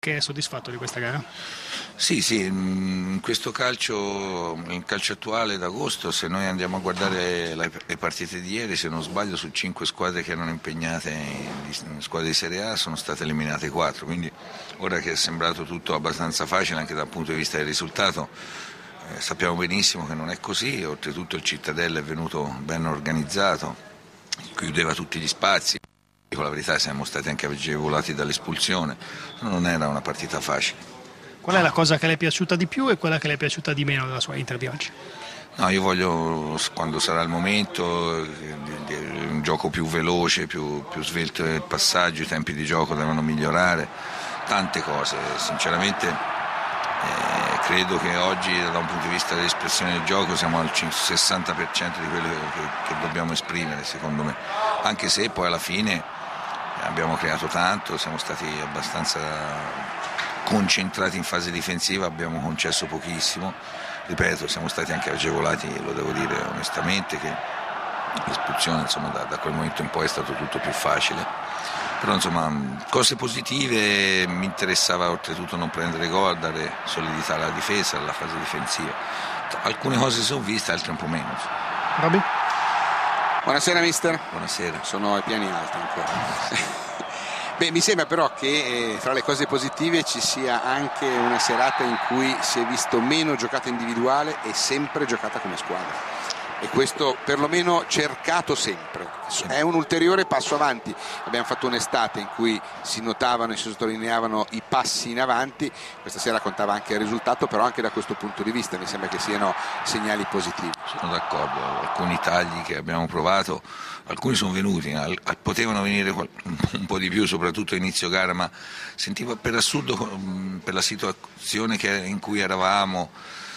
anche soddisfatto di questa gara? Sì, in questo calcio, il calcio attuale d'agosto, se noi andiamo a guardare le partite di ieri, se non sbaglio, su 5 squadre che erano impegnate in squadre di Serie A sono state eliminate 4, quindi ora che è sembrato tutto abbastanza facile anche dal punto di vista del risultato, sappiamo benissimo che non è così. Oltretutto il Cittadella è venuto ben organizzato, chiudeva tutti gli spazi, con la verità siamo stati anche agevolati dall'espulsione, non era una partita facile. Qual è la cosa che le è piaciuta di più e quella che le è piaciuta di meno della sua Inter di oggi? No, io voglio, quando sarà il momento, un gioco più veloce, più svelto il passaggio, i tempi di gioco devono migliorare, tante cose. Sinceramente credo che oggi da un punto di vista dell'espressione del gioco siamo al 60% di quello che dobbiamo esprimere, secondo me, anche se poi alla fine abbiamo creato tanto, siamo stati abbastanza concentrati in fase difensiva, abbiamo concesso pochissimo, ripeto, siamo stati anche agevolati, lo devo dire onestamente, che l'espulsione da quel momento in poi è stato tutto più facile, però insomma cose positive, mi interessava oltretutto non prendere gol, dare solidità alla difesa, alla fase difensiva, alcune cose sono viste, altre un po' meno. Robby? Buonasera mister. Buonasera. Sono ai piani alti ancora. Beh, mi sembra però che tra le cose positive ci sia anche una serata in cui si è visto meno giocata individuale e sempre giocata come squadra. E questo perlomeno cercato sempre. È un ulteriore passo avanti. Abbiamo fatto un'estate in cui si notavano e si sottolineavano i passi in avanti, questa sera contava anche il risultato, però anche da questo punto di vista mi sembra che siano segnali positivi. Sono d'accordo, alcuni tagli che abbiamo provato, alcuni sono venuti, potevano venire un po' di più, soprattutto a inizio gara, ma sentivo per assurdo, per la situazione in cui eravamo.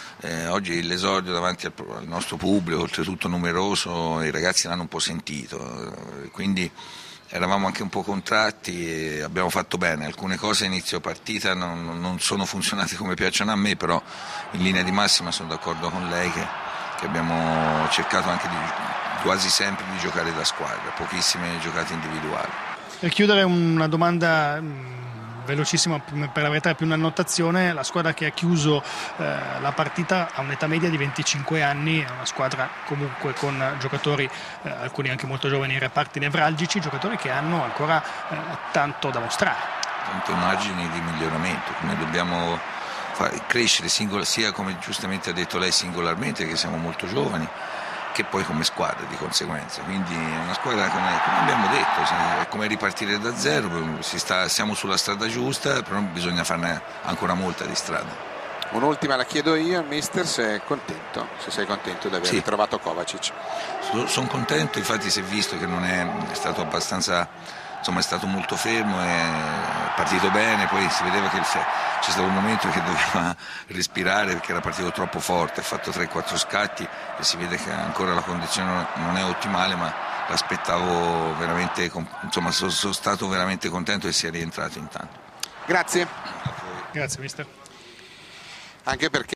Oggi l'esordio davanti al nostro pubblico, oltretutto numeroso, i ragazzi l'hanno un po' sentito, quindi eravamo anche un po' contratti e abbiamo fatto bene. Alcune cose a inizio partita non sono funzionate come piacciono a me, però in linea di massima sono d'accordo con lei che abbiamo cercato anche quasi sempre di giocare da squadra, pochissime giocate individuali. Per chiudere una domanda velocissima, per la verità è più un'annotazione: la squadra che ha chiuso la partita ha un'età media di 25 anni, è una squadra comunque con giocatori, alcuni anche molto giovani, in reparti nevralgici, giocatori che hanno ancora tanto da mostrare. Tanti margini di miglioramento, come dobbiamo crescere sia come giustamente ha detto lei singolarmente, che siamo molto giovani, che poi come squadra di conseguenza, quindi è una squadra come abbiamo detto, è come ripartire da zero, siamo sulla strada giusta, però bisogna farne ancora molta di strada. Un'ultima la chiedo io, mister, se sei contento di aver ritrovato Kovacic. Sono contento, infatti si è visto che non è stato abbastanza, insomma è stato molto fermo, è partito bene, poi si vedeva che c'è stato un momento che doveva respirare perché era partito troppo forte, ha fatto 3-4 scatti e si vede che ancora la condizione non è ottimale, ma l'aspettavo veramente, insomma sono stato veramente contento che sia rientrato intanto. Grazie. Grazie mister. Anche perché